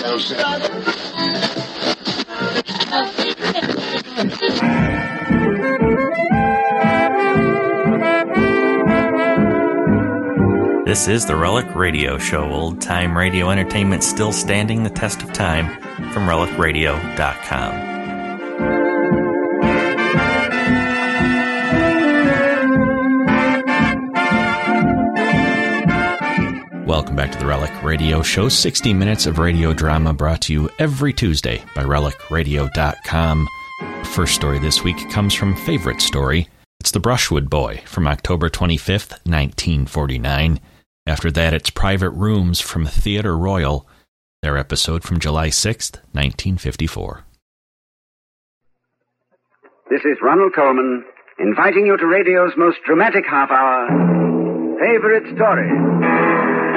This is the Relic Radio Show, old-time radio entertainment still standing the test of time, from relicradio.com. Welcome back to the Relic Radio Show, 60 minutes of radio drama brought to you every Tuesday by relicradio.com. First story this week comes from Favorite Story. It's The Brushwood Boy from October 25th, 1949. After that, it's Private Rooms from Theatre Royal, their episode from July 6th, 1954. This is Ronald Coleman, inviting you to radio's most dramatic half hour, Favorite Story.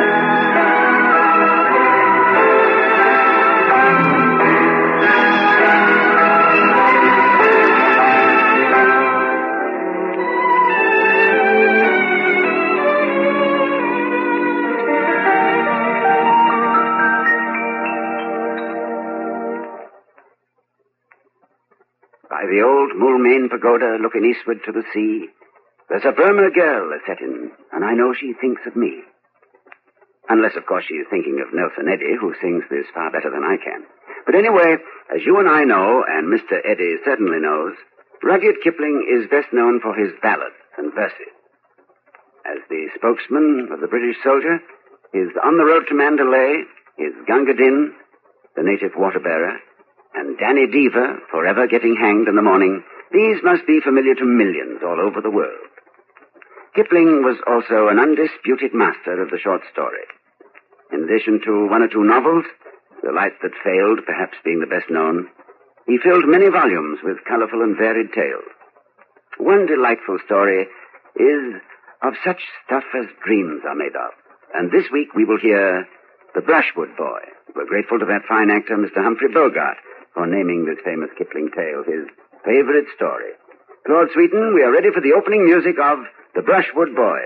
By the old Moulmein Pagoda looking eastward to the sea, there's a Burma girl a-settin', and I know she thinks of me. Unless, of course, she's thinking of Nelson Eddy, who sings this far better than I can. But anyway, as you and I know, and Mr. Eddy certainly knows, Rudyard Kipling is best known for his ballads and verses. As the spokesman of the British soldier, his On the Road to Mandalay, his Gunga Din, the native water-bearer, and Danny Deever, forever getting hanged in the morning, these must be familiar to millions all over the world. Kipling was also an undisputed master of the short story. In addition to one or two novels, The Light That Failed perhaps being the best known, he filled many volumes with colorful and varied tales. One delightful story is of such stuff as dreams are made of. And this week we will hear The Brushwood Boy. We're grateful to that fine actor, Mr. Humphrey Bogart, for naming this famous Kipling tale his favorite story. Claude Sweeten, we are ready for the opening music of The Brushwood Boy.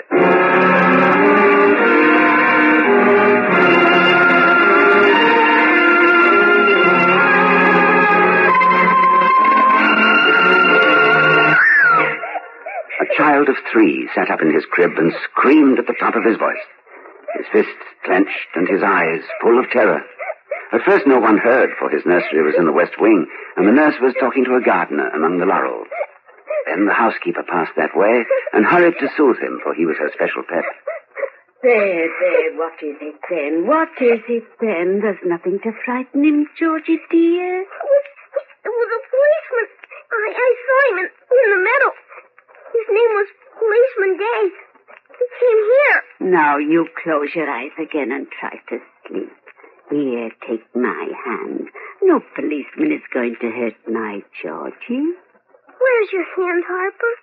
A child of 3 sat up in his crib and screamed at the top of his voice, his fists clenched and his eyes full of terror. At first no one heard, for his nursery was in the west wing, and the nurse was talking to a gardener among the laurels. Then the housekeeper passed that way and hurried to soothe him, for he was her special pet. There, what is it then? What is it then? There's nothing to frighten him, Georgie dear. It was a policeman. I saw him in the meadow. His name was Policeman Day. He came here. Now you close your eyes again and try to sleep. Here, take my hand. No policeman is going to hurt my Georgie. Where's your hand, Harper?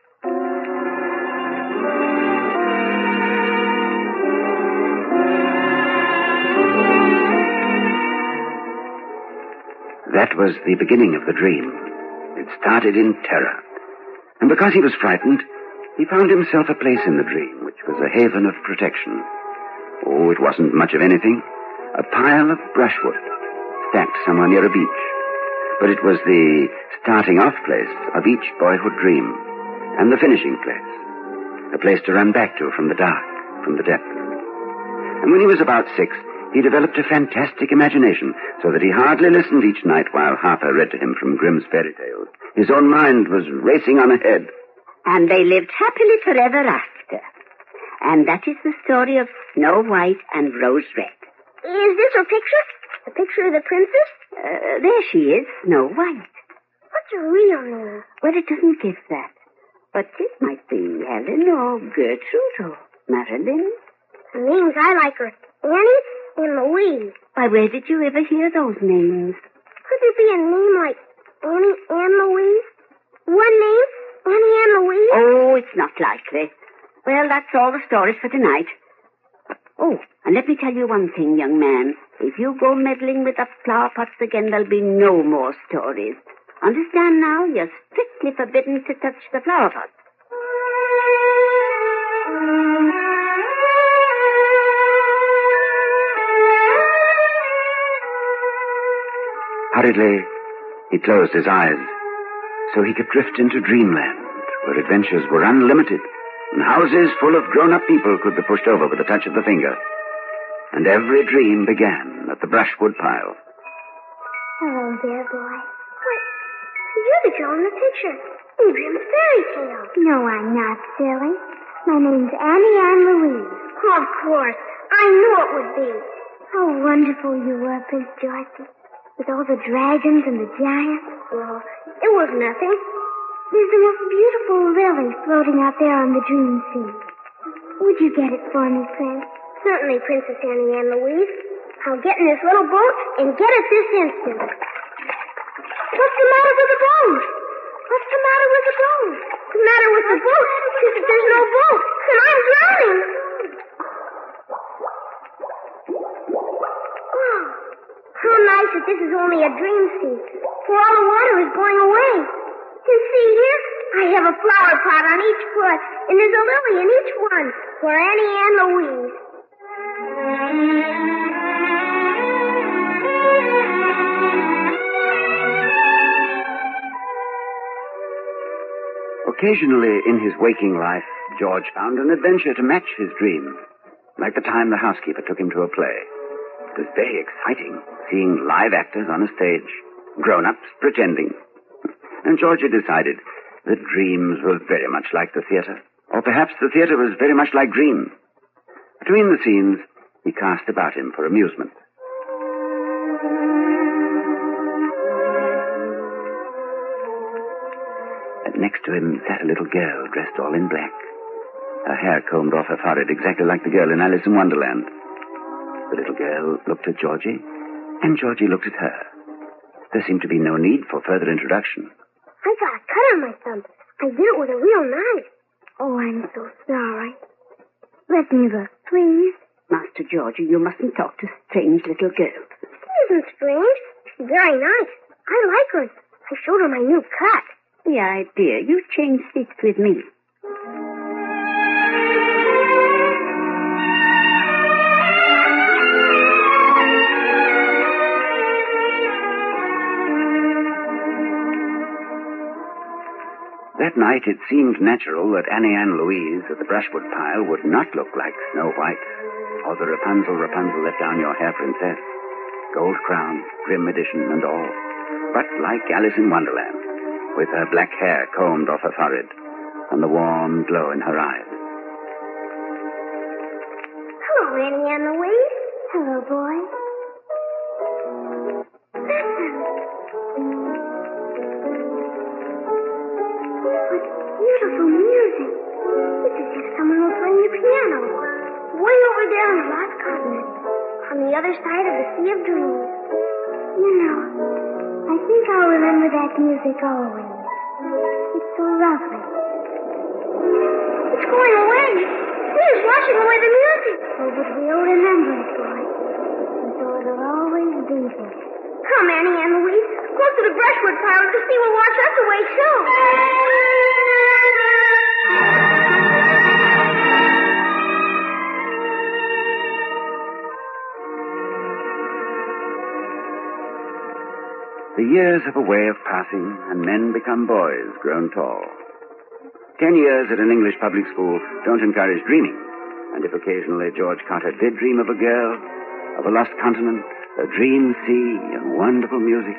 That was the beginning of the dream. It started in terror. And because he was frightened, he found himself a place in the dream, which was a haven of protection. Oh, it wasn't much of anything. A pile of brushwood, stacked somewhere near a beach. But it was the starting-off place of each boyhood dream, and the finishing place. A place to run back to from the dark, from the depths. And when he was about 6, he developed a fantastic imagination, so that he hardly listened each night while Harper read to him from Grimm's fairy tales. His own mind was racing on ahead. And they lived happily forever after. And that is the story of Snow White and Rose Red. Is this her picture? The picture of the princess? There she is, Snow White. What's her real name? Well, it doesn't give that. But it might be Helen or Gertrude or Marilyn. The names I like are Annie and Louise. Why, where did you ever hear those names? Could there be a name like Annie and Louise? One name? Annie and Louise? Oh, it's not likely. Well, that's all the stories for tonight. Oh, and let me tell you one thing, young man. If you go meddling with the flower pots again, there'll be no more stories. Understand now? You're strictly forbidden to touch the flower pots. Hurriedly, he closed his eyes so he could drift into dreamland, where adventures were unlimited, and houses full of grown-up people could be pushed over with a touch of the finger. And every dream began at the brushwood pile. Hello there, boy. What? You're the girl in the picture. You dream a fairy tale. No, I'm not, silly. My name's Annie Ann Louise. Of course. I knew it would be. How wonderful you were, Prince Dorothy. With all the dragons and the giants. Well, it was nothing. There's the most beautiful lily floating out there on the dream sea. Would you get it for me, Prince? Certainly, Princess Annie Ann Louise. I'll get in this little boat and get it this instant. What's the matter with the boat? What's the matter with the boat? What's the matter with the boat? There's no boat, and I'm drowning. Oh, how nice that this is only a dream sea, where all the water is going away. And see here, I have a flower pot on each foot, and there's a lily in each one, for Annie Ann Louise. Occasionally in his waking life, George found an adventure to match his dream, like the time the housekeeper took him to a play. It was very exciting, seeing live actors on a stage, grown-ups pretending. And George had decided that dreams were very much like the theater, or perhaps the theater was very much like dreams. Between the scenes, he cast about him for amusement. And next to him sat a little girl dressed all in black. Her hair combed off her forehead exactly like the girl in Alice in Wonderland. The little girl looked at Georgie, and Georgie looked at her. There seemed to be no need for further introduction. I got a cut on my thumb. I did it with a real knife. Oh, I'm so sorry. Let me look, please. Master Georgie, you mustn't talk to strange little girls. She isn't strange. She's very nice. I like her. I showed her my new cut. The idea. You changed seats with me. That night, it seemed natural that Annie Ann Louise at the brushwood pile would not look like Snow White, or the Rapunzel, Let Down Your Hair Princess, gold crown, grim edition, and all, but like Alice in Wonderland, with her black hair combed off her forehead, and the warm glow in her eyes. Hello, Annie Ann Louise. Hello, boy. Beautiful music. It's as if someone were playing the piano. Way over there on the lost continent. On the other side of the Sea of Dreams. You know, I think I'll remember that music always. It's so lovely. It's going away. It's washing away the music. Oh, but we'll remember it, boy. And so it'll always be there. Come, Annie Ann Louise. Go to the brushwood pile and the sea will wash us away, too. The years have a way of passing, and men become boys grown tall. 10 years at an English public school don't encourage dreaming, and if occasionally George Carter did dream of a girl, of a lost continent, a dream sea, and wonderful music,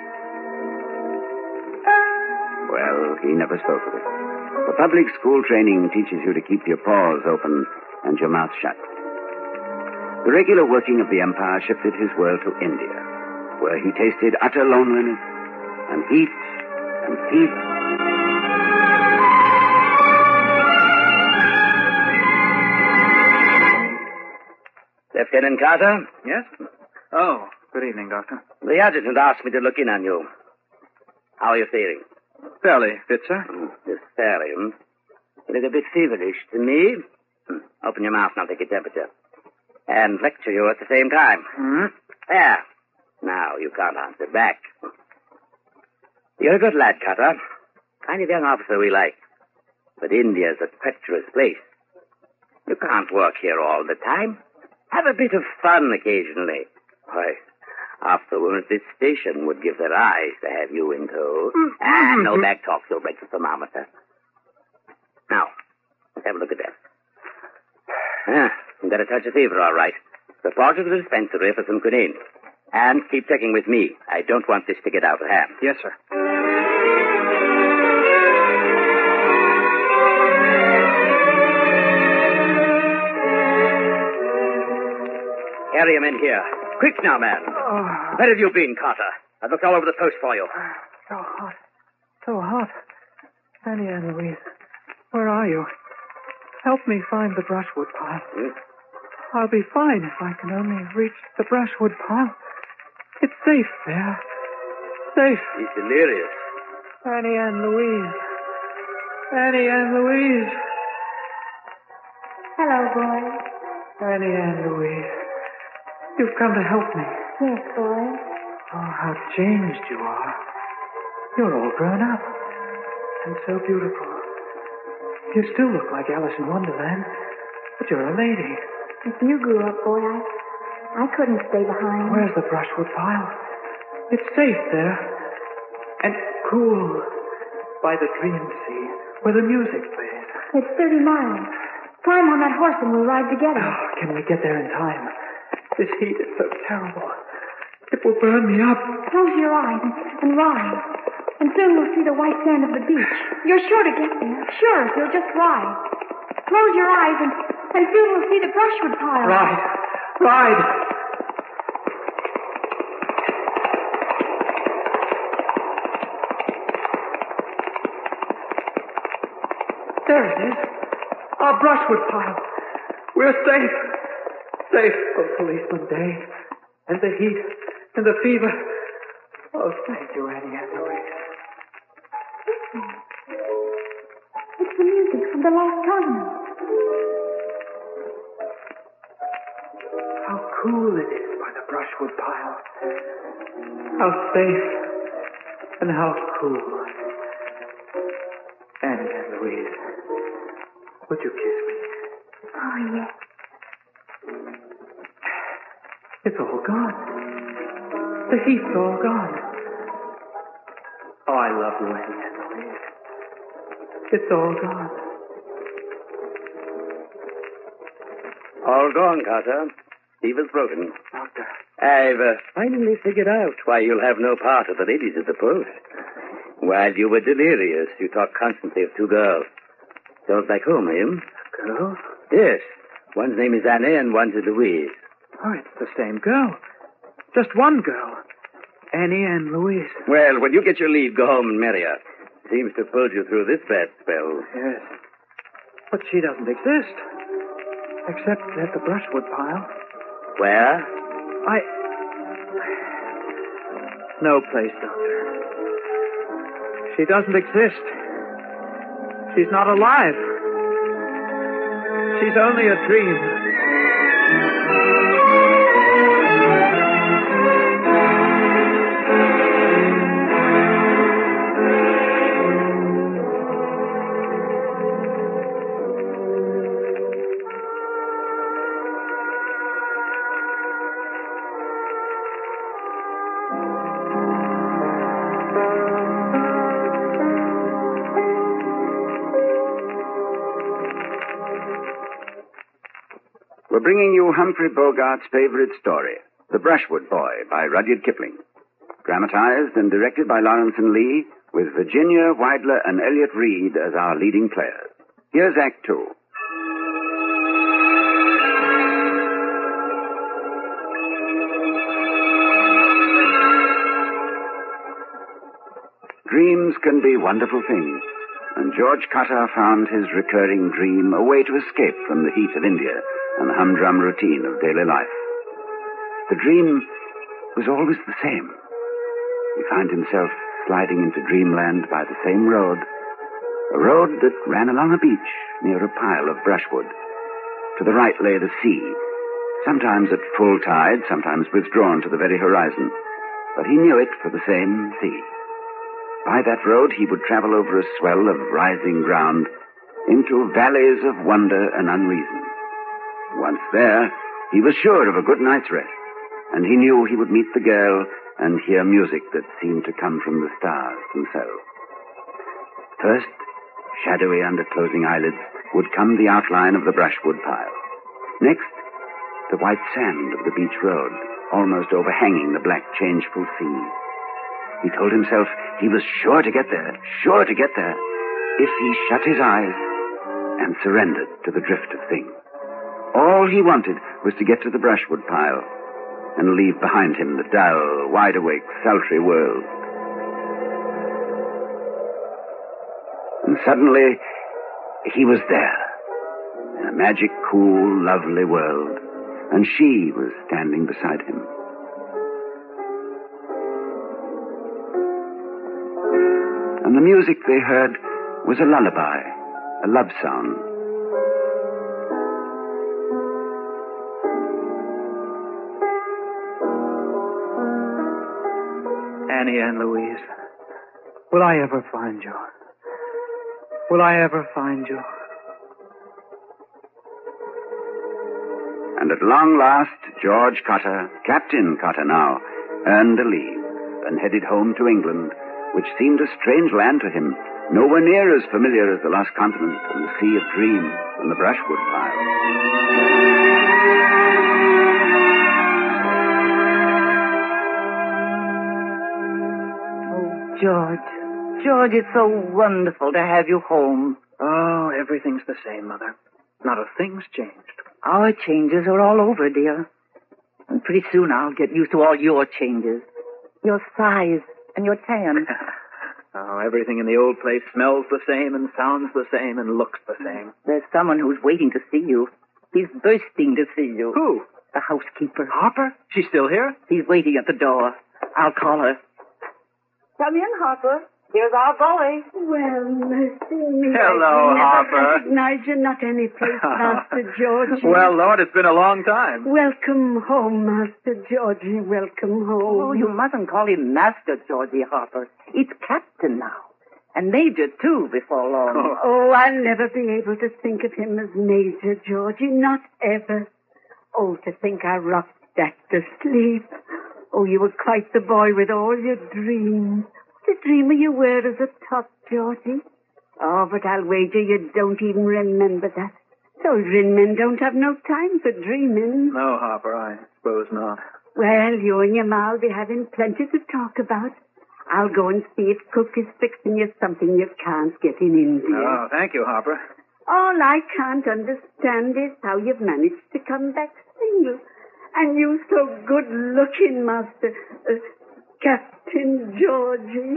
well, he never spoke of it. For public school training teaches you to keep your paws open and your mouth shut. The regular working of the empire shifted his world to India, where he tasted utter loneliness and heat and heat. Lieutenant Carter? Yes? Oh, good evening, Doctor. The adjutant asked me to look in on you. How are you feeling? Fairly fit, sir. Just fairly. You look a bit feverish to me. Open your mouth and I'll take your temperature. And lecture you at the same time. Mm-hmm. There. Now, you can't answer back. You're a good lad, Carter. Kind of young officer we like. But India's a treacherous place. You can't work here all the time. Have a bit of fun occasionally. Why, Half the women at this station would give their eyes to have you in tow. No back talk. You'll break the thermometer. Now, let's have a look at that. You've got a touch of fever, all right. Report to the dispensary for some quinine. And keep checking with me. I don't want this to get out of hand. Yes, sir. Carry him in here. Quick now, man. Oh. Where have you been, Carter? I've looked all over the post for you. So hot. So hot. Annie and Louise, where are you? Help me find the brushwood pile. I'll be fine if I can only reach the brushwood pile. It's safe there. Safe. He's delirious. Annie and Louise. Annie and Louise. Hello, boy. Annie and Louise. You've come to help me. Yes, boy. Oh, how changed you are. You're all grown up. And so beautiful. You still look like Alice in Wonderland, but you're a lady. If you grew up, boy, I couldn't stay behind. Where's the brushwood pile? It's safe there. And cool by the dream sea where the music plays. It's 30 miles. Climb on that horse and we'll ride together. Oh, can we get there in time? This heat is so terrible. It will burn me up. Close your eyes and ride. And soon we'll see the white sand of the beach. You're sure to get there. Sure, if you'll just ride. Close your eyes and soon we'll see the brushwood pile. Ride. There it is. Our brushwood pile. We're safe. Safe from Policeman Day and the heat and the fever. Oh, thank you, Annie and Louise. It's the music from the last tournament. How cool it is by the brushwood pile. How safe and how cool. Annie and Louise, would you kiss me? Oh, yes. It's all gone. The heat's all gone. Oh, I love you, Annie and Louise. It's all gone. All gone, Carter. Fever's broken. Doctor. I've finally figured out why you'll have no part of the ladies at the post. While you were delirious, you talked constantly of two girls. Girls back home, eh? Girls? Yes. One's name is Annie and one's Louise. Oh, it's the same girl. Just one girl. Annie and Louise. Well, when you get your leave, go home and marry her. Seems to have pulled you through this bad spell. Yes. But she doesn't exist. Except at the brushwood pile. Where? No place, Doctor. She doesn't exist. She's not alive. She's only a dream. We're bringing you Humphrey Bogart's favorite story, The Brushwood Boy by Rudyard Kipling. Dramatized and directed by Lawrence and Lee, with Virginia Weidler and Elliot Reed as our leading players. Here's Act Two. Dreams can be wonderful things, and George Cutter found his recurring dream a way to escape from the heat of India and the humdrum routine of daily life. The dream was always the same. He found himself sliding into dreamland by the same road, a road that ran along a beach near a pile of brushwood. To the right lay the sea, sometimes at full tide, sometimes withdrawn to the very horizon, but he knew it for the same sea. By that road he would travel over a swell of rising ground into valleys of wonder and unreason. Once there, he was sure of a good night's rest. and he knew he would meet the girl and hear music that seemed to come from the stars themselves. First, shadowy under closing eyelids, would come the outline of the brushwood pile. Next, the white sand of the beach road, almost overhanging the black, changeful sea. He told himself he was sure to get there, if he shut his eyes and surrendered to the drift of things. All he wanted was to get to the brushwood pile and leave behind him the dull, wide-awake, sultry world. And suddenly, he was there, in a magic, cool, lovely world, and she was standing beside him. And the music they heard was a lullaby, a love song. Annie Ann Louise, will I ever find you? Will I ever find you? And at long last, George Cotter, Captain Cotter now, earned a leave and headed home to England, which seemed a strange land to him, nowhere near as familiar as the lost continent and the sea of dreams and the brushwood pile. George, it's so wonderful to have you home. Oh, everything's the same, Mother. Not a thing's changed. Our changes are all over, dear. And pretty soon I'll get used to all your changes. Your size and your tan. Oh, everything in the old place smells the same and sounds the same and looks the same. There's someone who's waiting to see you. He's bursting to see you. Who? The housekeeper. Harper? She's still here? He's waiting at the door. I'll call her. Come in, Harper. Here's our boy. Well, mercy me. Hello, I Harper. never recognize you, not any place, Master Georgie. Well, Lord, it's been a long time. Welcome home, Master Georgie. Welcome home. Oh, you mustn't call him Master Georgie Harper. It's Captain now. And Major, too, before long. Oh, I'll never be able to think of him as Major Georgie. Not ever. Oh, to think I rocked that to sleep. Oh, you were quite the boy with all your dreams. What a dreamer you were as a tot, Georgie. Oh, but I'll wager you don't even remember that. Children men don't have no time for dreaming. No, Harper, I suppose not. Well, you and your ma will be having plenty to talk about. I'll go and see if Cook is fixing you something you can't get in India. Oh, thank you, Harper. All I can't understand is how you've managed to come back single. And you so good-looking, Master... Captain Georgie.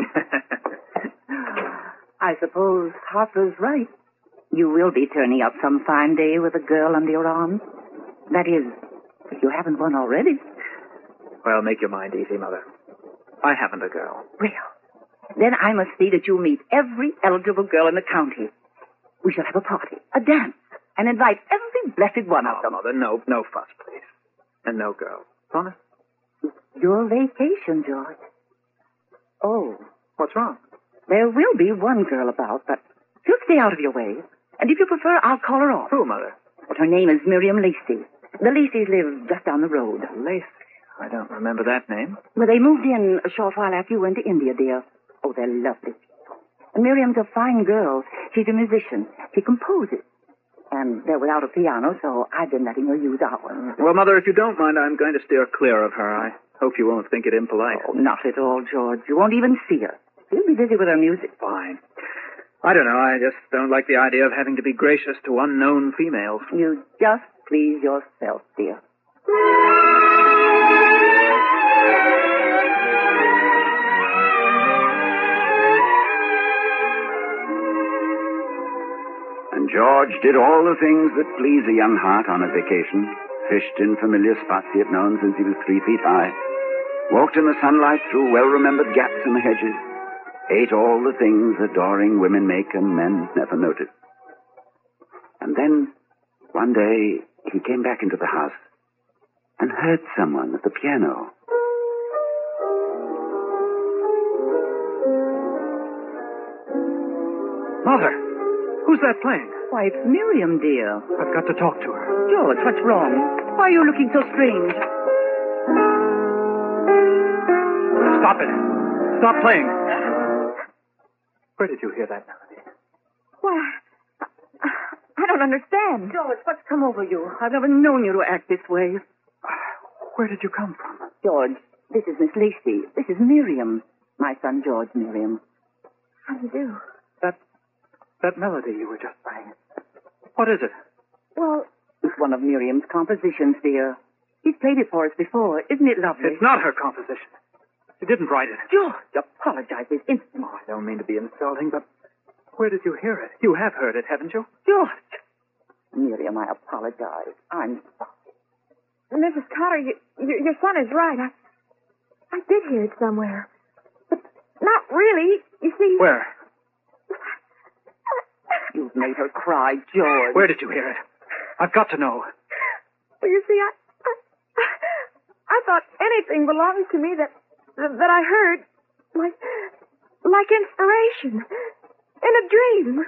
I suppose Harper's right. You will be turning up some fine day with a girl under your arm. That is, if you haven't one already. Well, make your mind easy, Mother. I haven't a girl. Well, then I must see that you meet every eligible girl in the county. We shall have a party, a dance, and invite every blessed one of them. Mother, no fuss, please. And no girl. Promise? Your vacation, George. Oh. What's wrong? There will be one girl about, but she'll stay out of your way. And if you prefer, I'll call her off. Who, Mother? But her name is Miriam Lacey. The Laceys live just down the road. Lacey? I don't remember that name. Well, they moved in a short while after you went to India, dear. Oh, they're lovely. And Miriam's a fine girl. She's a musician. She composes. And they're without a piano, so I've been letting her use ours. Well, Mother, if you don't mind, I'm going to steer clear of her. I hope you won't think it impolite. Oh, not at all, George. You won't even see her. She'll be busy with her music. Fine. I don't know. I just don't like the idea of having to be gracious to unknown females. You just please yourself, dear. And George did all the things that please a young heart on a vacation. Fished in familiar spots he had known since he was 3 feet high. Walked in the sunlight through well-remembered gaps in the hedges. Ate all the things adoring women make and men never notice. And then, one day, he came back into the house and heard someone at the piano. Mother! Who's that playing? Why, it's Miriam, dear. I've got to talk to her. George, what's wrong? Why are you looking so strange? Stop it. Stop playing. Where did you hear that melody? Why, I don't understand. George, what's come over you? I've never known you to act this way. Where did you come from? George, this is Miss Lacey. This is Miriam. My son, George, Miriam. How do you do? That melody you were just playing. What is it? Well, it's one of Miriam's compositions, dear. He's played it for us before. Isn't it lovely? It's not her composition. She didn't write it. George, apologize this instant. Oh, I don't mean to be insulting, but where did you hear it? You have heard it, haven't you? George. Miriam, I apologize. I'm sorry. Mrs. Cotter, your son is right. I did hear it somewhere. But not really. You see... Where? You've made her cry, George. Where did you hear it? I've got to know. Well, you see, I thought anything belonged to me that I heard, like inspiration, in a dream.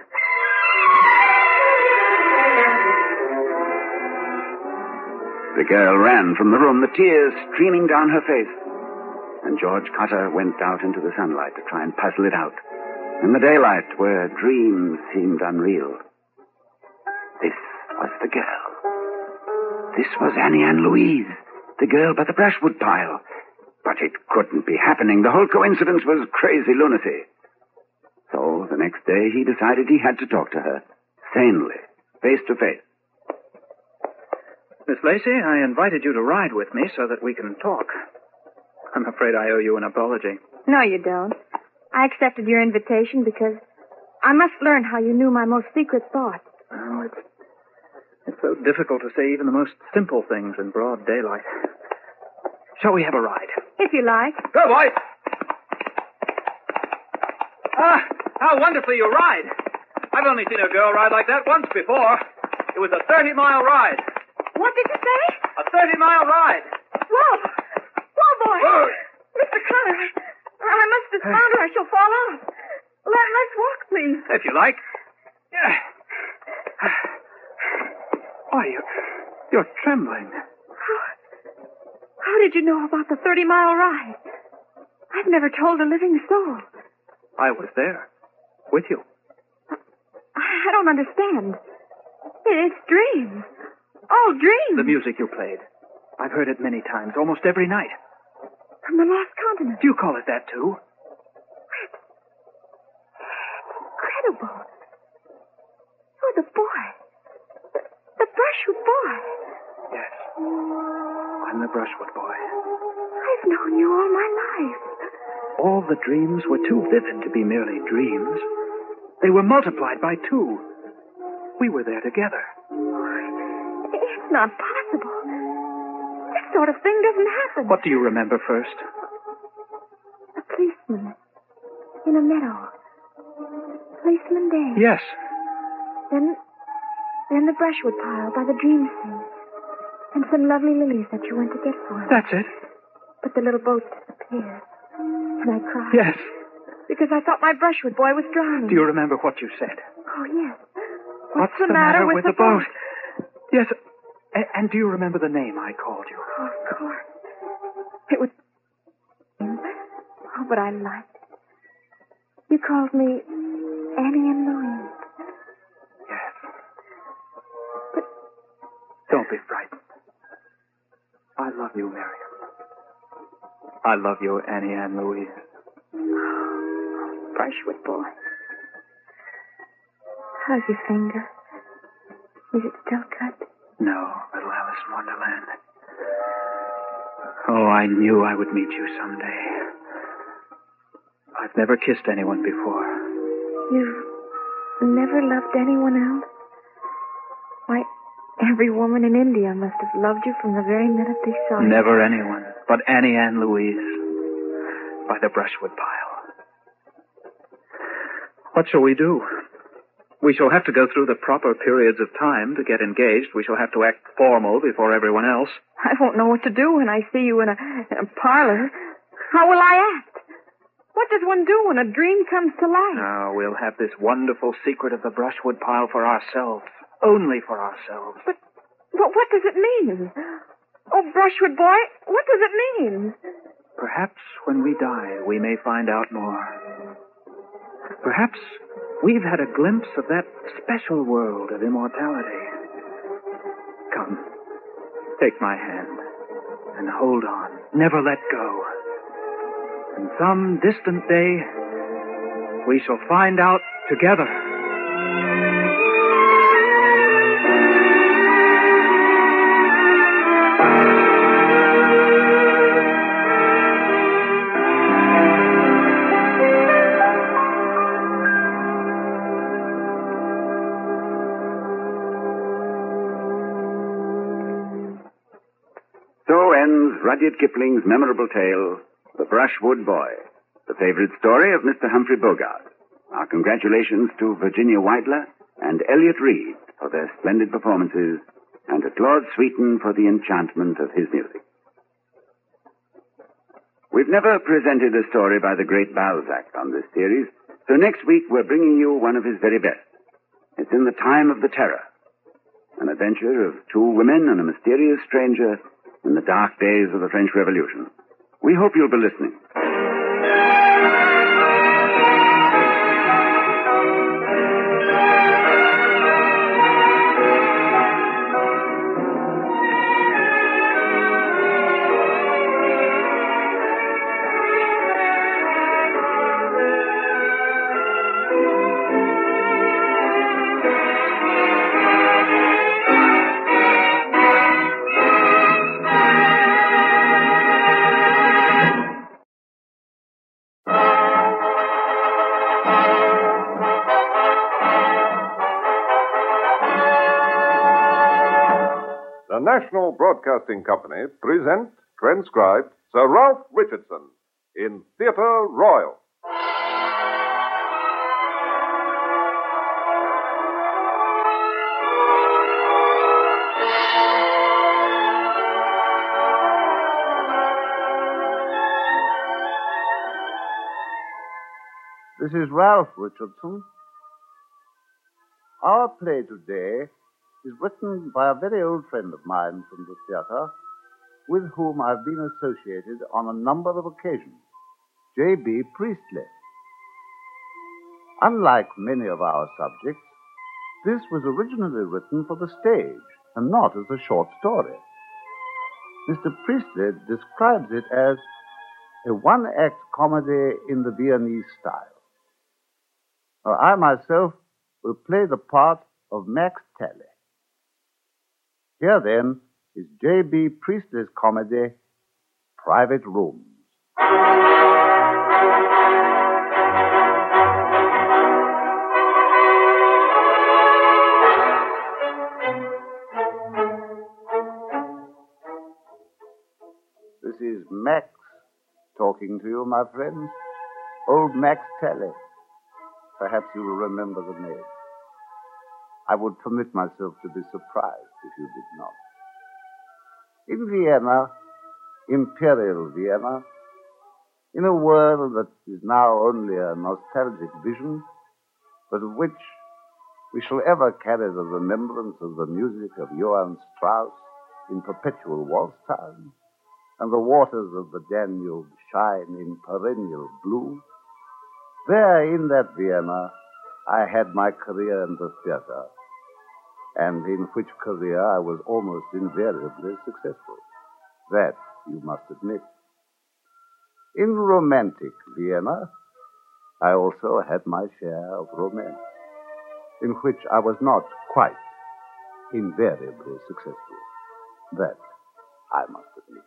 The girl ran from the room, the tears streaming down her face. And George Cotter went out into the sunlight to try and puzzle it out. In the daylight, where dreams seemed unreal. This was the girl. This was Annie Ann Louise, the girl by the brushwood pile. But it couldn't be happening. The whole coincidence was crazy lunacy. So the next day he decided he had to talk to her, sanely, face to face. Miss Lacey, I invited you to ride with me so that we can talk. I'm afraid I owe you an apology. No, you don't. I accepted your invitation because I must learn how you knew my most secret thoughts. Oh, it's so difficult to say even the most simple things in broad daylight. Shall we have a ride? If you like. Go, boy! Ah, how wonderfully you ride. I've only seen a girl ride like that once before. It was a 30-mile ride. What did you say? A 30-mile ride. Whoa! Whoa, boy! Whoa. Mr. Connor, I must dismount or I shall fall off. Let's walk, please. If you like. Why, you're trembling. How did you know about the 30-mile ride? I've never told a living soul. I was there. With you. I don't understand. It's dreams. All dreams. The music you played. I've heard it many times, almost every night. From the lost continent. Do you call it that, too? Incredible. You're the boy. The brushwood boy. Yes. I'm the brushwood boy. I've known you all my life. All the dreams were too vivid to be merely dreams. They were multiplied by 2. We were there together. It's not possible. This sort of thing doesn't happen. What do you remember first? A policeman in a meadow. Policeman Day. Yes. Then the brushwood pile by the dream sea. And some lovely lilies that you went to get for him. That's it. But the little boat disappeared. And I cried. Yes. Because I thought my brushwood boy was drowning. Do you remember what you said? Oh, yes. What's the matter with the boat? Yes. And do you remember the name I called you? Oh, of course. It was... Oh, but I liked it. You called me Annie Ann Louise. Yes. But don't be frightened. I love you, Miriam. I love you, Annie Ann Louise. Brushwood boy. How's your finger? Is it still cut? No, little Alice in Wonderland. Oh, I knew I would meet you someday. I've never kissed anyone before. You've never loved anyone else? Why, every woman in India must have loved you from the very minute they saw you. Never anyone but Annie Ann Louise by the brushwood pile. What shall we do? We shall have to go through the proper periods of time to get engaged. We shall have to act formal before everyone else. I won't know what to do when I see you in a parlor. How will I act? What does one do when a dream comes to life? Now, we'll have this wonderful secret of the brushwood pile for ourselves. Only for ourselves. But what does it mean? Oh, brushwood boy, what does it mean? Perhaps when we die, we may find out more. Perhaps we've had a glimpse of that special world of immortality. Come, take my hand and hold on. Never let go. And some distant day, we shall find out together. Rudyard Kipling's memorable tale, The Brushwood Boy, the favorite story of Mr. Humphrey Bogart. Our congratulations to Virginia Weidler and Elliot Reed for their splendid performances, and to Claude Sweeten for the enchantment of his music. We've never presented a story by the great Balzac on this series, so next week we're bringing you one of his very best. It's In the Time of the Terror, an adventure of two women and a mysterious stranger in the dark days of the French Revolution. We hope you'll be listening. The National Broadcasting Company presents, transcribed, Sir Ralph Richardson in Theatre Royal. This is Ralph Richardson. Our play today is written by a very old friend of mine from the theater, with whom I've been associated on a number of occasions, J.B. Priestley. Unlike many of our subjects, this was originally written for the stage and not as a short story. Mr. Priestley describes it as a one-act comedy in the Viennese style. Now, I myself will play the part of Max Tally. Here, then, is J.B. Priestley's comedy, Private Rooms. This is Max talking to you, my friends. Old Max Tally. Perhaps you will remember the name. I would permit myself to be surprised if you did not. In Vienna, Imperial Vienna, in a world that is now only a nostalgic vision, but of which we shall ever carry the remembrance of the music of Johann Strauss in perpetual waltz time, and the waters of the Danube shine in perennial blue, there in that Vienna I had my career in the theater, and in which career I was almost invariably successful. That you must admit. In romantic Vienna, I also had my share of romance, in which I was not quite invariably successful. That I must admit.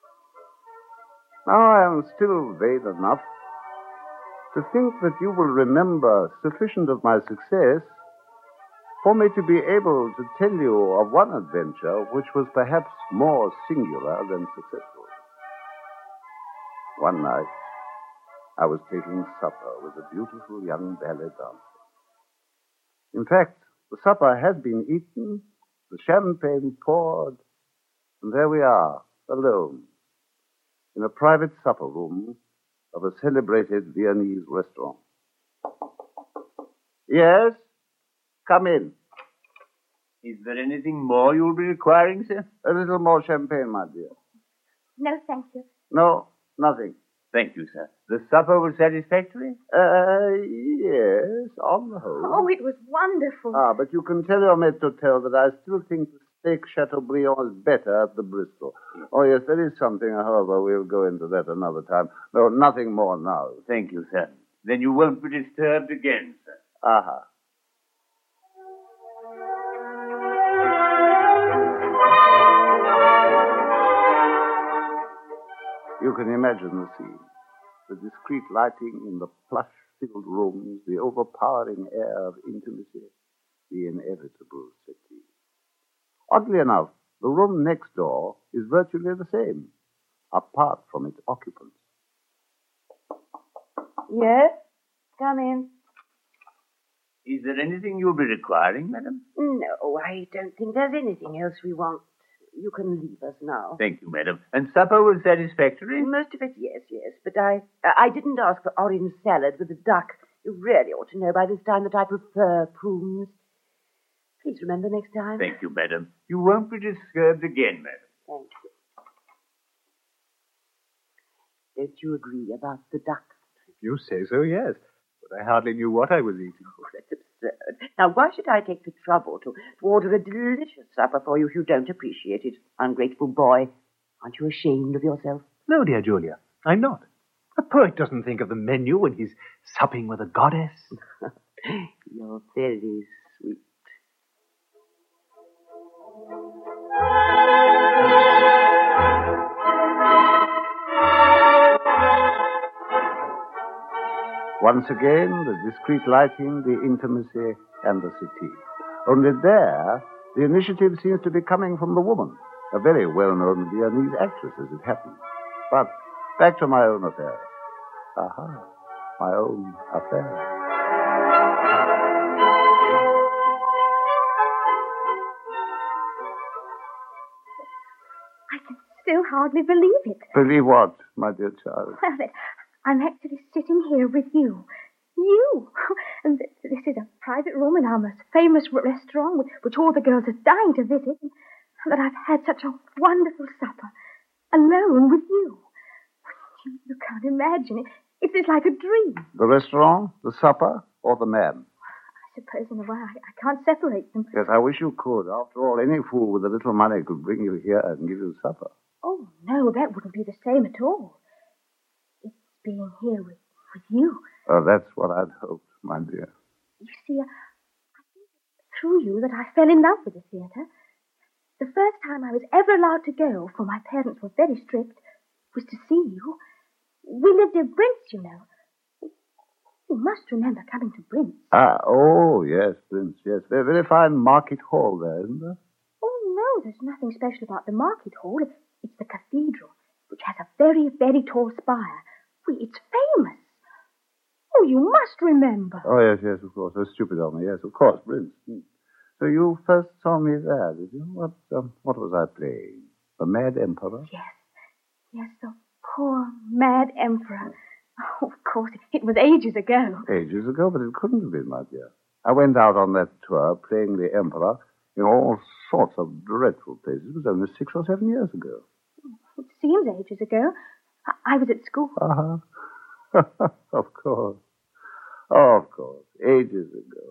Now I am still vain enough to think that you will remember sufficient of my success for me to be able to tell you of one adventure which was perhaps more singular than successful. One night, I was taking supper with a beautiful young ballet dancer. In fact, the supper had been eaten, the champagne poured, and there we are, alone, in a private supper room of a celebrated Viennese restaurant. Yes? Come in. Is there anything more you'll be requiring, sir? A little more champagne, my dear. No, thank you. No, Nothing. Thank you, sir. The supper was satisfactory? Yes, on the whole. Oh, it was wonderful. But you can tell your maître d'hôtel that I still think the steak Chateaubriand is better at the Bristol. Oh, yes, there is something, however, we'll go into that another time. No, nothing more now. Thank you, sir. Then you won't be disturbed again, sir. Aha. You can imagine the scene. The discreet lighting in the plush-filled rooms, the overpowering air of intimacy, the inevitable settee. Oddly enough, the room next door is virtually the same, apart from its occupants. Yes? Come in. Is there anything you'll be requiring, madam? No, I don't think there's anything else we want. You can leave us now. Thank you, madam. And supper was satisfactory? Most of it, yes. But I didn't ask for orange salad with a duck. You really ought to know by this time that I prefer prunes. Please remember next time. Thank you, madam. You won't be disturbed again, madam. Thank you. Don't you agree about the duck? If you say so, yes. But I hardly knew what I was eating. Oh, that's absurd. Now, why should I take the trouble to order a delicious supper for you if you don't appreciate it? Ungrateful boy. Aren't you ashamed of yourself? No, dear Julia, I'm not. A poet doesn't think of the menu when he's supping with a goddess. You're very sweet. Once again, the discreet lighting, the intimacy, and the settee. Only there, the initiative seems to be coming from the woman, a very well-known Viennese actress, as it happens. But back to my own affairs. Aha, my own affairs. I can still hardly believe it. Believe what, my dear child? Well, that I'm actually sitting here with you. You! And this is a private room in our most famous restaurant, which all the girls are dying to visit. And that I've had such a wonderful supper, alone with you. You can't imagine it. It's like a dream. The restaurant, the supper, or the man? I suppose in a way I can't separate them. Yes, I wish you could. After all, any fool with a little money could bring you here and give you supper. Oh, no, that wouldn't be the same at all. It's being here with you. Oh, that's what I'd hoped, my dear. You see, I think it's through you that I fell in love with the theatre. The first time I was ever allowed to go, for my parents were very strict, was to see you. We lived in Brent's, you know. You must remember coming to Brent's. Oh, yes, Brent's, yes. Very fine market hall there, isn't there? Oh, no, there's nothing special about the market hall. It's the cathedral, which has a very, very tall spire. It's famous. Oh, you must remember. Oh, yes, of course. So stupid of me. Yes, of course, Brent's. So you first saw me there, did you? What was I playing? The Mad Emperor? Yes, the poor Mad Emperor. Oh, of course, it was ages ago. Ages ago, but it couldn't have been, my dear. I went out on that tour playing the Emperor in all sorts of dreadful places. It was only 6 or 7 years ago. It seems ages ago. I was at school. Of course. Oh, of course. Ages ago.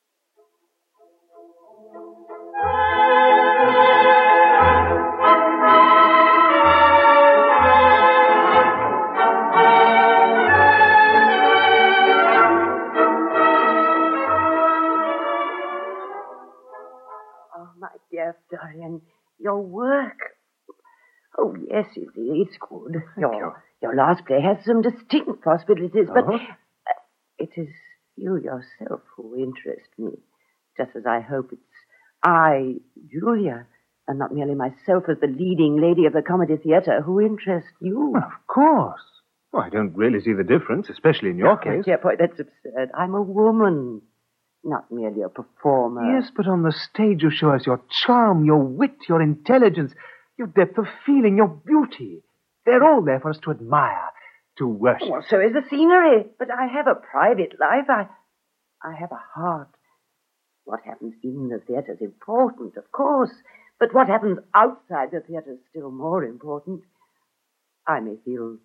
Oh, my dear Dorian, your work. Oh, yes, it's good. Your last play has some distinct possibilities, but it is you yourself who interest me, just as I hope it's I, Julia, and not merely myself as the leading lady of the comedy theatre who interest you. Well, of course. Well, I don't really see the difference, especially in your case. Dear boy, that's absurd. I'm a woman, not merely a performer. Yes, but on the stage you show us your charm, your wit, your intelligence, your depth of feeling, your beauty. They're all there for us to admire, to worship. Well, so is the scenery. But I have a private life. I have a heart. What happens in the theatre is important, of course. But what happens outside the theatre is still more important. I may feel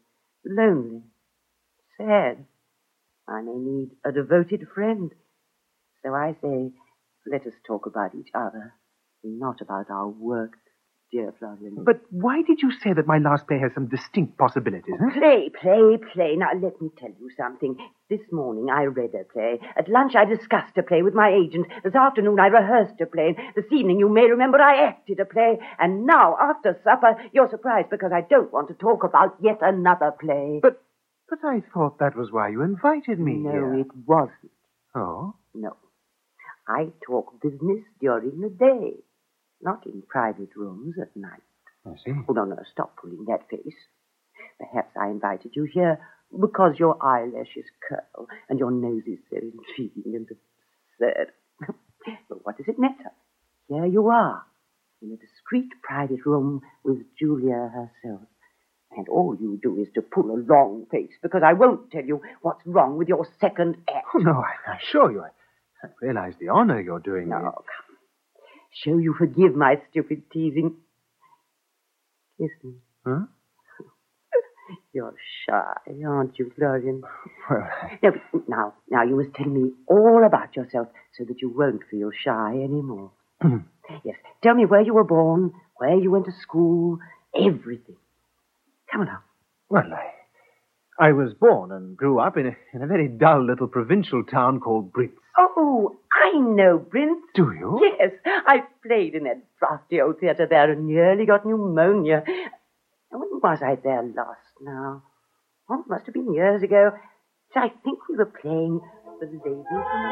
lonely, sad. I may need a devoted friend. So I say, let us talk about each other, not about our work, dear Florian. But why did you say that my last play has some distinct possibilities? Huh? Play. Now, let me tell you something. This morning I read a play. At lunch I discussed a play with my agent. This afternoon I rehearsed a play. This evening, you may remember, I acted a play. And now, after supper, you're surprised because I don't want to talk about yet another play. But I thought that was why you invited me No, here. it wasn't. Oh? No. I talk business during the day, not in private rooms at night. I see. Oh, no, stop pulling that face. Perhaps I invited you here because your eyelashes curl and your nose is so intriguing and absurd. But what does it matter? Here you are, in a discreet private room with Julia herself. And all you do is to pull a long face, because I won't tell you what's wrong with your second act. Oh, no, I assure you, I realize the honor you're doing me. No, come. Show you forgive my stupid teasing. Kiss me. Huh? You're shy, aren't you, Florian? Well, No, but now you must tell me all about yourself so that you won't feel shy anymore. Yes, tell me where you were born, where you went to school, everything. Come on now. Well, I was born and grew up in a very dull little provincial town called Brits. Oh, I know, Brent. Do you? Yes, I played in that drafty old theatre there and nearly got pneumonia. When was I there last now? Oh, it must have been years ago. So I think we were playing The Lady from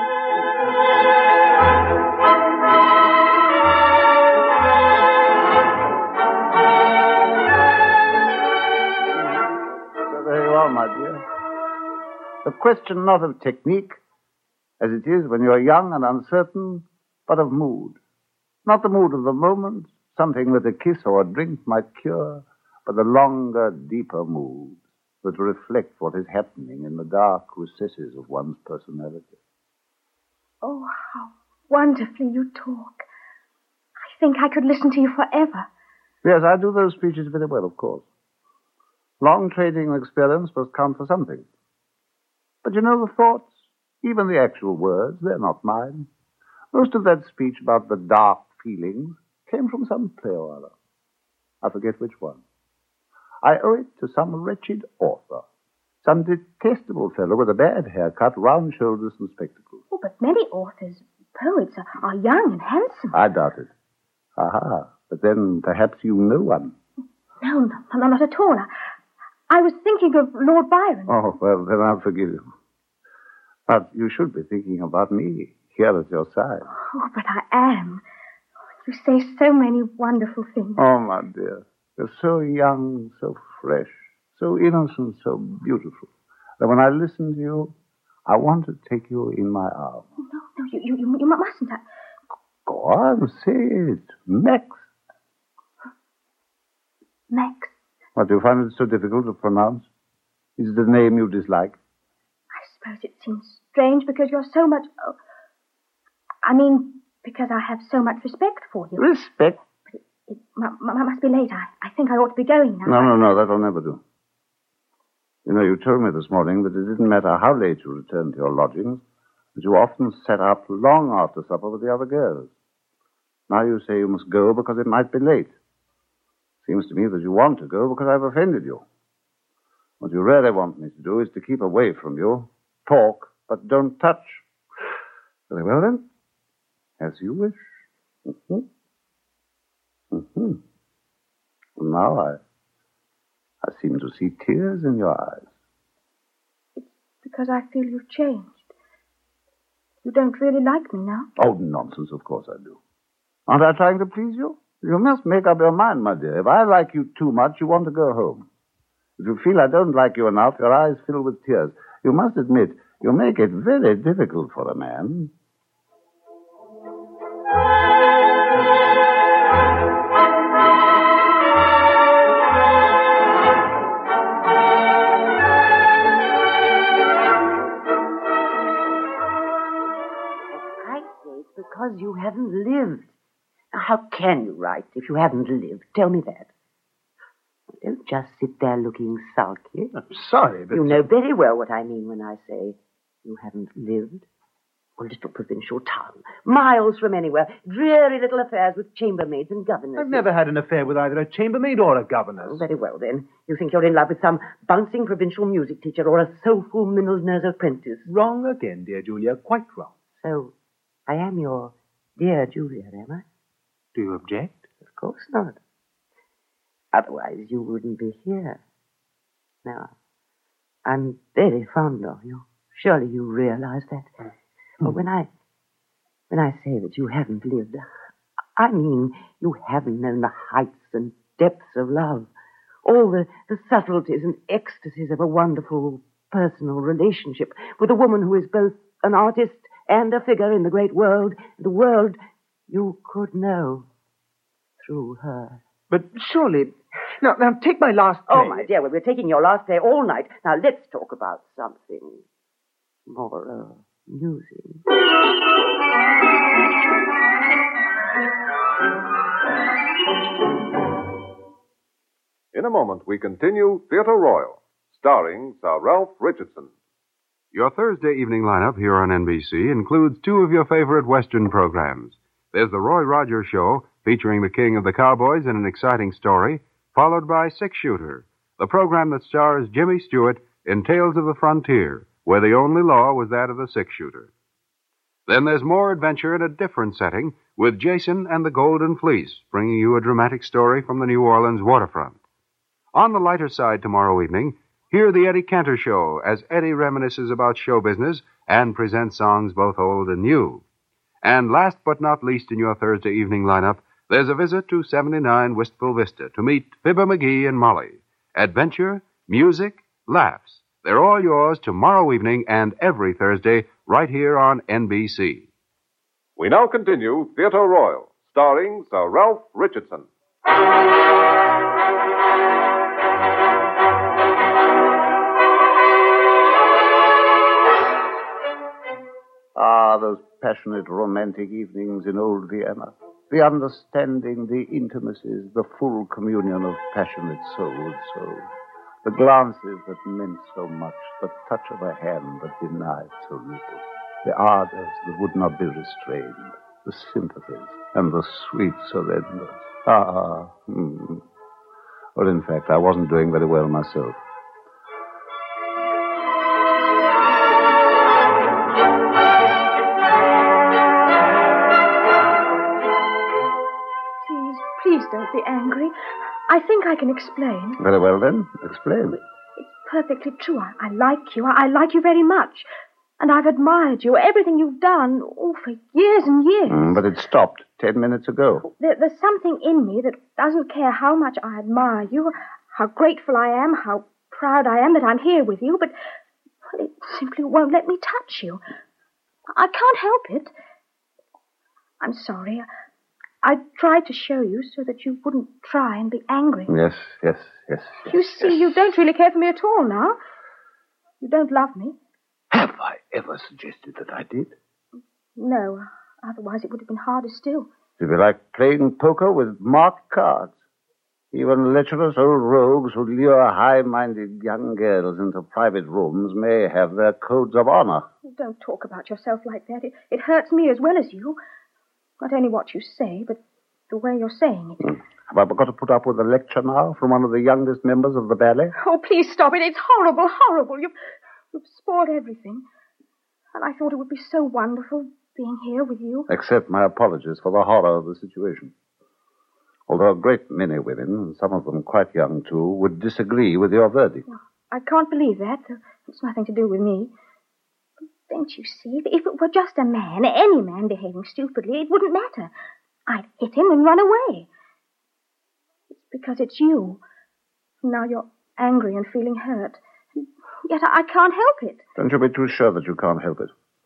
So there you are, my dear. The question not of technique, as it is when you're young and uncertain, but of mood. Not the mood of the moment, something that a kiss or a drink might cure, but the longer, deeper moods that reflect what is happening in the dark recesses of one's personality. Oh, how wonderfully you talk. I think I could listen to you forever. Yes, I do those speeches very well, of course. Long training and experience must count for something. But you know, the thoughts, even the actual words, they're not mine. Most of that speech about the dark feelings came from some play or other. I forget which one. I owe it to some wretched author, some detestable fellow with a bad haircut, round shoulders, and spectacles. Oh, but many authors, poets, are young and handsome. I doubt it. Aha, but then perhaps you know one. No, not at all. I was thinking of Lord Byron. Oh, well, then I'll forgive you. But you should be thinking about me, here at your side. Oh, but I am. You say so many wonderful things. Oh, my dear. You're so young, so fresh, so innocent, so beautiful, that when I listen to you, I want to take you in my arms. No, you mustn't. Go on, say it. Max. Max. What, do you find it so difficult to pronounce? Is it a name you dislike? I suppose it seems strange because you're so much... because I have so much respect for you. Respect? It must be late. I think I ought to be going now. No, that'll never do. You know, you told me this morning that it didn't matter how late you returned to your lodgings, that you often sat up long after supper with the other girls. Now you say you must go because it might be late. Seems to me that you want to go because I've offended you. What you really want me to do is to keep away from you, talk, but don't touch. Very well, then. As you wish. Now I seem to see tears in your eyes. It's because I feel you've changed. You don't really like me now? Oh, nonsense, of course I do. Aren't I trying to please you? You must make up your mind, my dear. If I like you too much, you want to go home. If you feel I don't like you enough, your eyes fill with tears. You must admit, you make it very difficult for a man. Because you haven't lived. Now, how can you write if you haven't lived? Tell me that. Don't just sit there looking sulky. I'm sorry, but... You know very well what I mean when I say you haven't lived. A little provincial town, miles from anywhere, dreary little affairs with chambermaids and governesses. I've never had an affair with either a chambermaid or a governess. Oh, very well, then. You think you're in love with some bouncing provincial music teacher or a soulful milliner's apprentice. Wrong again, dear Julia. Quite wrong. So, I am your dear Julia, am I? Do you object? Of course not. Otherwise, you wouldn't be here. Now, I'm very fond of you. Surely you realize that. But when I say that you haven't lived, I mean you haven't known the heights and depths of love, all the subtleties and ecstasies of a wonderful personal relationship with a woman who is both an artist and a figure in the great world, the world you could know through her. But surely... Now, take my last play. Oh, my dear, we're taking your last play all night. Now, let's talk about something more amusing. In a moment, we continue Theatre Royal, starring Sir Ralph Richardson. Your Thursday evening lineup here on NBC includes two of your favorite Western programs. There's the Roy Rogers Show, featuring the king of the cowboys in an exciting story, followed by Six Shooter, the program that stars Jimmy Stewart in Tales of the Frontier, where the only law was that of the six-shooter. Then there's more adventure in a different setting with Jason and the Golden Fleece, bringing you a dramatic story from the New Orleans waterfront. On the lighter side tomorrow evening, hear the Eddie Cantor Show as Eddie reminisces about show business and presents songs both old and new. And last but not least in your Thursday evening lineup, there's a visit to 79 Wistful Vista to meet Fibber McGee and Molly. Adventure, music, laughs. They're all yours tomorrow evening and every Thursday right here on NBC. We now continue Theatre Royal, starring Sir Ralph Richardson. Ah, those passionate, romantic evenings in old Vienna. The understanding, the intimacies, the full communion of passionate soul with soul. The glances that meant so much, the touch of a hand that denied so little. The ardors that would not be restrained, the sympathies and the sweet surrenders. Well, in fact, I wasn't doing very well myself. Please don't be angry. I think I can explain. Very well, then. Explain. It's perfectly true. I like you. I like you very much. And I've admired you, everything you've done, for years and years. But it stopped 10 minutes ago. There's something in me that doesn't care how much I admire you, how grateful I am, how proud I am that I'm here with you, but it simply won't let me touch you. I can't help it. I'm sorry. I tried to show you so that you wouldn't try and be angry. Yes. You see, you don't really care for me at all now. You don't love me. Have I ever suggested that I did? No, otherwise it would have been harder still. It'd be like playing poker with marked cards. Even lecherous old rogues who lure high-minded young girls into private rooms may have their codes of honor. Don't talk about yourself like that. It hurts me as well as you. Not only what you say, but the way you're saying it. Have I got to put up with a lecture now from one of the youngest members of the ballet? Oh, please stop it. It's horrible, horrible. You've spoiled everything. And I thought it would be so wonderful being here with you. Accept my apologies for the horror of the situation. Although a great many women, and some of them quite young too, would disagree with your verdict. Well, I can't believe that. It's nothing to do with me. Don't you see? If it were just a man, any man behaving stupidly, it wouldn't matter. I'd hit him and run away. It's because it's you. Now you're angry and feeling hurt. Yet I can't help it. Don't you be too sure that you can't help it.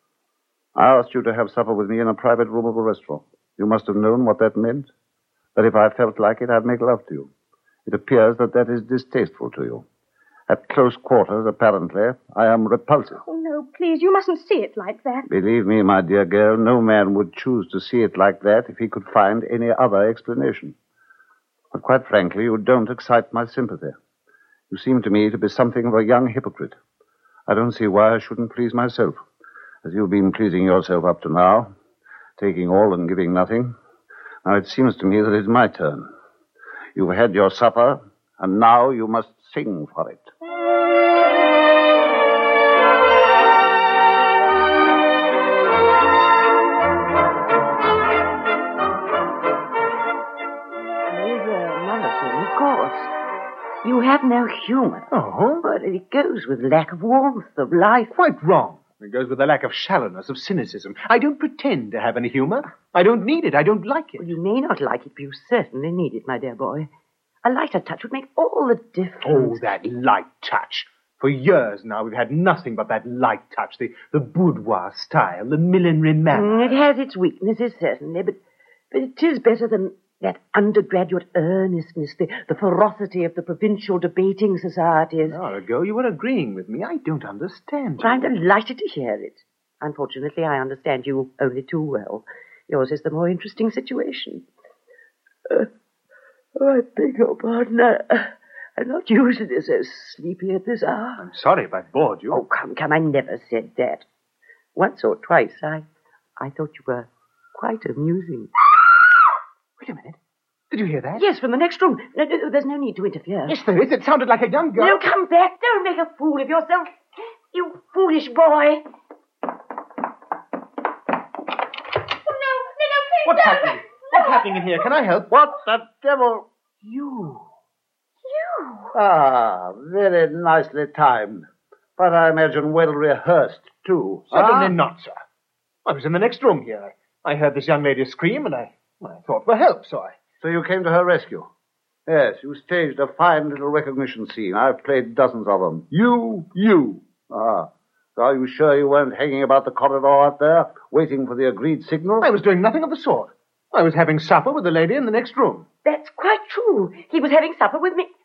I asked you to have supper with me in a private room of a restaurant. You must have known what that meant. That if I felt like it, I'd make love to you. It appears that is distasteful to you. At close quarters, apparently, I am repulsive. Oh, no, please, you mustn't see it like that. Believe me, my dear girl, no man would choose to see it like that if he could find any other explanation. But quite frankly, you don't excite my sympathy. You seem to me to be something of a young hypocrite. I don't see why I shouldn't please myself, as you've been pleasing yourself up to now, taking all and giving nothing. Now it seems to me that it's my turn. You've had your supper, and now you must sing for it. Of course. You have no humor. Oh? But it goes with lack of warmth, of life. Quite wrong. It goes with a lack of shallowness, of cynicism. I don't pretend to have any humor. I don't need it. I don't like it. Well, you may not like it, but you certainly need it, my dear boy. A lighter touch would make all the difference. Oh, that light touch. For years now, we've had nothing but that light touch, the boudoir style, the millinery manner. It has its weaknesses, certainly, but it is better than that undergraduate earnestness, the ferocity of the provincial debating societies. An hour ago, you were agreeing with me. I don't understand you. I'm delighted to hear it. Unfortunately, I understand you only too well. Yours is the more interesting situation. I beg your pardon. I'm not usually so sleepy at this hour. I'm sorry if I bored you. Oh, come, I never said that. Once or twice, I thought you were quite amusing. Wait a minute. Did you hear that? Yes, from the next room. No, there's no need to interfere. Yes, there is. It sounded like a young girl. No, come back. Don't make a fool of yourself. You foolish boy. What's happening? What's happening in here? Can I help? What the devil? You. Ah, very nicely timed. But I imagine well rehearsed, too. Certainly not, sir. I was in the next room here. I heard this young lady scream, and I thought for help, so you came to her rescue? Yes, you staged a fine little recognition scene. I've played dozens of them. You. Ah. So are you sure you weren't hanging about the corridor out there, waiting for the agreed signal? I was doing nothing of the sort. I was having supper with the lady in the next room. That's quite true. He was having supper with me.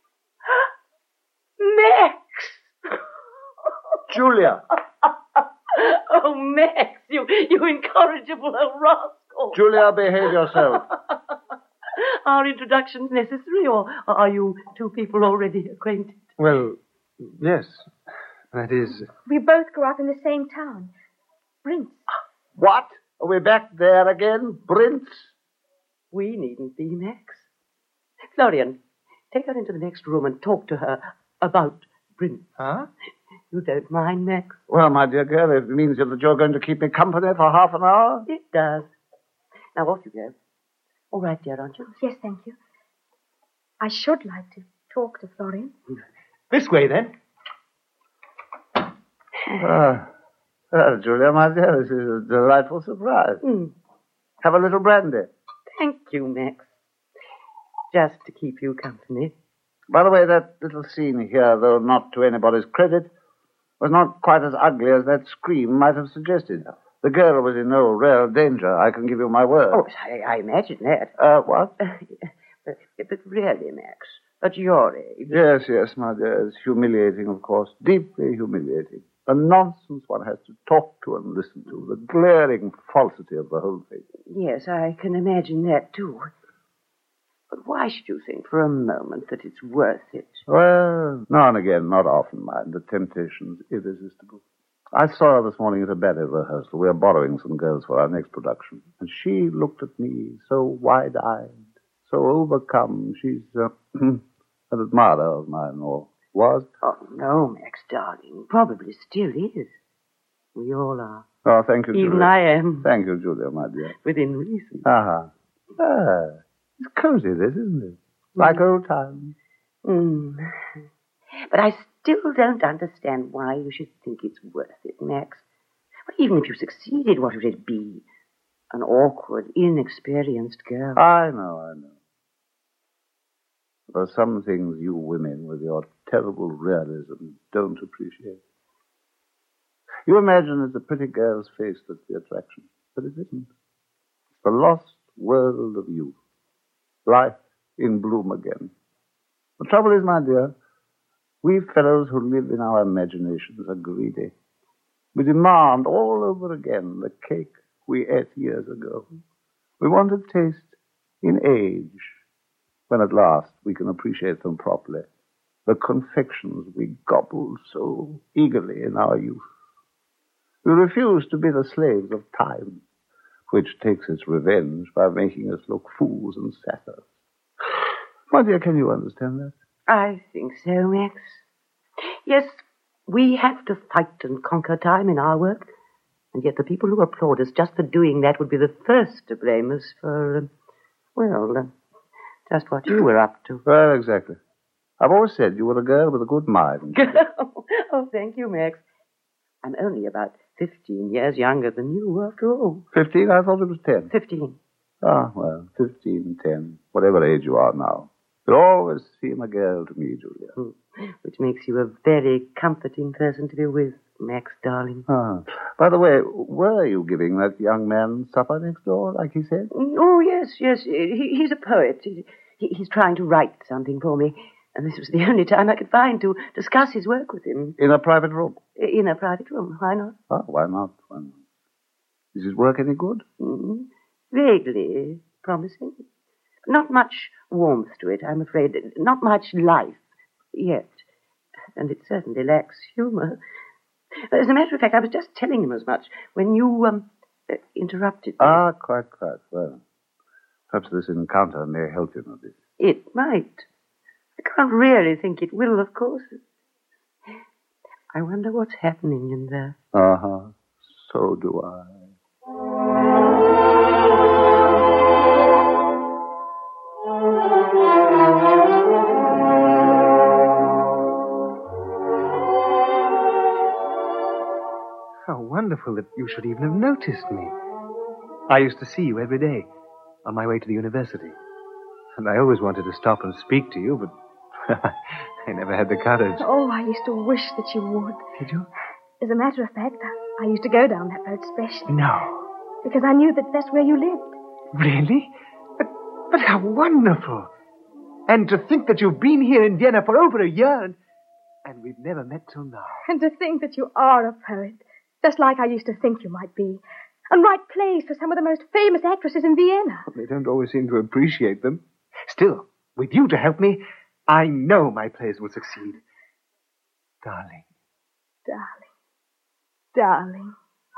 Max! Julia! Oh, Max, you incorrigible rascal. Julia, behave yourself. Are introductions necessary, or are you two people already acquainted? Well, yes. That is... We both grew up in the same town. Brintz. What? Are we back there again? Brintz? We needn't be, Max. Florian, take her into the next room and talk to her about Brintz. Huh? You don't mind, Max? Well, my dear girl, it means that you're going to keep me company for half an hour? It does. Now, off you go. All right, dear, aren't you? Yes, thank you. I should like to talk to Florian. This way, then. Julia, my dear, this is a delightful surprise. Have a little brandy. Thank you, Max. Just to keep you company. By the way, that little scene here, though not to anybody's credit, was not quite as ugly as that scream might have suggested. The girl was in no real danger, I can give you my word. Oh, I imagine that. What? But really, Max, at your age... Yes, my dear, it's humiliating, of course, deeply humiliating. The nonsense one has to talk to and listen to, the glaring falsity of the whole thing. Yes, I can imagine that, too. But why should you think for a moment that it's worth it? Well, now and again, not often, mind. The temptation's irresistible. I saw her this morning at a ballet rehearsal. We are borrowing some girls for our next production. And she looked at me so wide-eyed, so overcome. She's an admirer of mine, or was. Oh, no, Max, darling. Probably still is. We all are. Oh, thank you, Julia. Even I am. Thank you, Julia, my dear. Within reason. It's cozy, this, isn't it? Like old times. But I still don't understand why you should think it's worth it, Max. Well, even if you succeeded, what would it be? An awkward, inexperienced girl. I know. There are some things you women, with your terrible realism, don't appreciate. You imagine it's a pretty girl's face that's the attraction, but it isn't. It's the lost world of youth. Life in bloom again. The trouble is, my dear, we fellows who live in our imaginations are greedy. We demand all over again the cake we ate years ago. We want a taste in age, when at last we can appreciate them properly. The confections we gobbled so eagerly in our youth. We refuse to be the slaves of time, which takes its revenge by making us look fools and satyrs. My dear, can you understand that? I think so, Max. Yes, we have to fight and conquer time in our work, and yet the people who applaud us just for doing that would be the first to blame us for, just what you were up to. Well, exactly. I've always said you were a girl with a good mind. Oh, thank you, Max. I'm only about 15 years younger than you, after all. 15? I thought it was 10. 15. Ah, well, 15, 10, whatever age you are now. You'll always seem a girl to me, Julia. Which makes you a very comforting person to be with, Max, darling. Ah. By the way, were you giving that young man supper next door, like he said? Oh, yes. He's a poet. He's trying to write something for me. And this was the only time I could find to discuss his work with him. In a private room? In a private room. Why not? Ah, why not? Is his work any good? Vaguely promising. Not much warmth to it, I'm afraid. Not much life yet. And it certainly lacks humor. As a matter of fact, I was just telling him as much when you interrupted me. Ah, quite. Well, perhaps this encounter may help him a bit. It might. I can't really think it will, of course. I wonder what's happening in there. Uh-huh. So do I. How wonderful that you should even have noticed me. I used to see you every day on my way to the university. And I always wanted to stop and speak to you, but I never had the courage. Oh, I used to wish that you would. Did you? As a matter of fact, I used to go down that road specially. No. Because I knew that that's where you lived. Really? But how wonderful. And to think that you've been here in Vienna for over a year, and we've never met till now. And to think that you are a poet, just like I used to think you might be. And write plays for some of the most famous actresses in Vienna. They don't always seem to appreciate them. Still, with you to help me, I know my plays will succeed. Darling. Darling.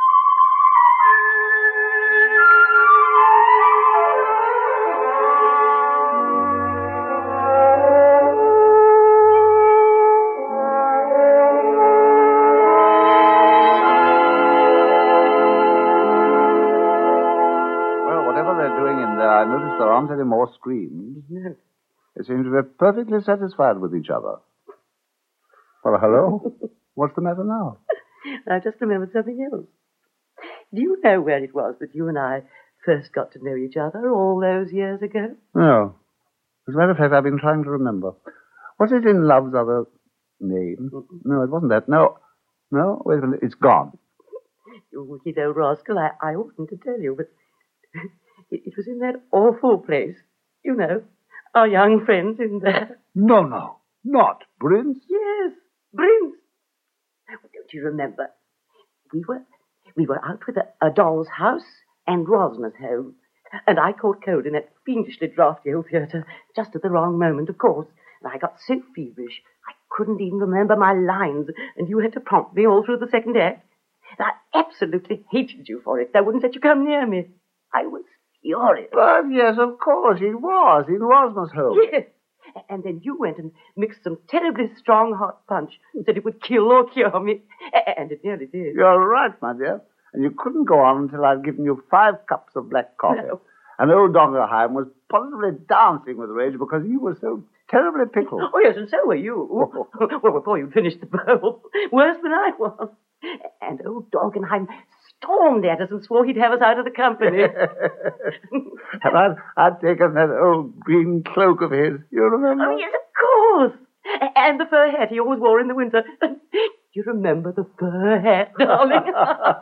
Well, whatever they're doing in there, I notice there aren't any more screams. No. They seem to be perfectly satisfied with each other. Well, hello? What's the matter now? I just remembered something else. Do you know where it was that you and I first got to know each other all those years ago? No. As a matter of fact, I've been trying to remember. Was it in Love's other name? No, it wasn't that. No, wait a minute. It's gone. You wicked old rascal. I oughtn't to tell you, but it was in that awful place. You know, our young friends in there. No. Not Prince? Yes, Prince. Don't you remember? We were out with a doll's house and Rosmer's home. And I caught cold in that fiendishly draughty old theatre just at the wrong moment, of course. And I got so feverish, I couldn't even remember my lines, and you had to prompt me all through the second act. And I absolutely hated you for it. I wouldn't let you come near me. I was furious. But yes, of course, it was in Rosmer's home. Yes. And then you went and mixed some terribly strong hot punch and said it would kill or cure me. And it nearly did. You're right, my dear. And you couldn't go on until I'd given you 5 cups of black coffee. No. And old Dongerheim was positively dancing with rage because you were so terribly pickled. Oh, yes, and so were you. Well, before you finished the bowl. Worse than I was. And old Dongerheim stormed at us and swore he'd have us out of the company. And I'd taken that old green cloak of his. You remember? Oh, yes, of course. And the fur hat he always wore in the winter. Do you remember the fur hat, darling?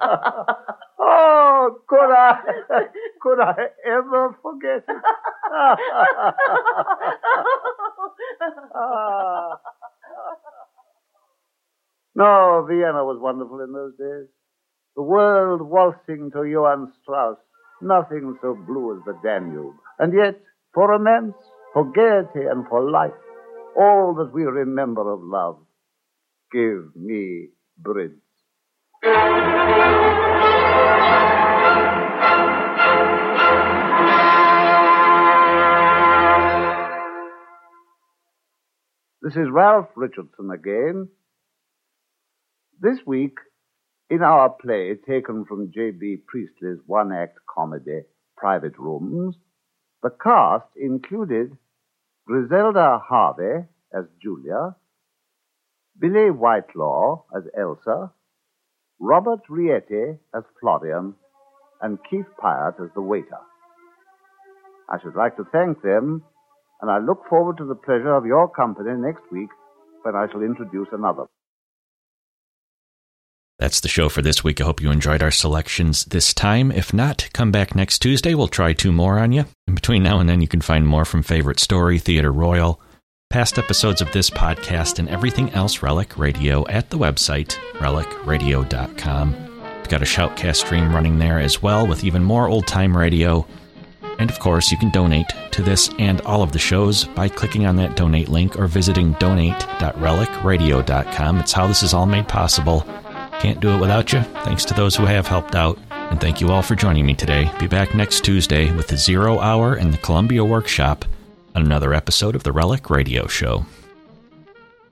Oh, could I ever forget it? No, Vienna was wonderful in those days. The world waltzing to Johann Strauss. Nothing so blue as the Danube. And yet, for romance, for gaiety and for life, all that we remember of love. Give me Briggs. This is Ralph Richardson again. This week, in our play taken from J.B. Priestley's one-act comedy, Private Rooms, the cast included Griselda Harvey as Julia, Billy Whitelaw as Elsa, Robert Rietti as Florian, and Keith Pyatt as the waiter. I should like to thank them, and I look forward to the pleasure of your company next week when I shall introduce another. That's the show for this week. I hope you enjoyed our selections this time. If not, come back next Tuesday. We'll try 2 more on you. In between now and then, you can find more from Favorite Story, Theatre Royal, past episodes of this podcast, and everything else Relic Radio at the website, relicradio.com. We've got a Shoutcast stream running there as well with even more old-time radio. And, of course, you can donate to this and all of the shows by clicking on that donate link or visiting donate.relicradio.com. It's how this is all made possible. Can't do it without you. Thanks to those who have helped out. And thank you all for joining me today. Be back next Tuesday with the 0 Hour and the Columbia Workshop on another episode of the Relic Radio Show.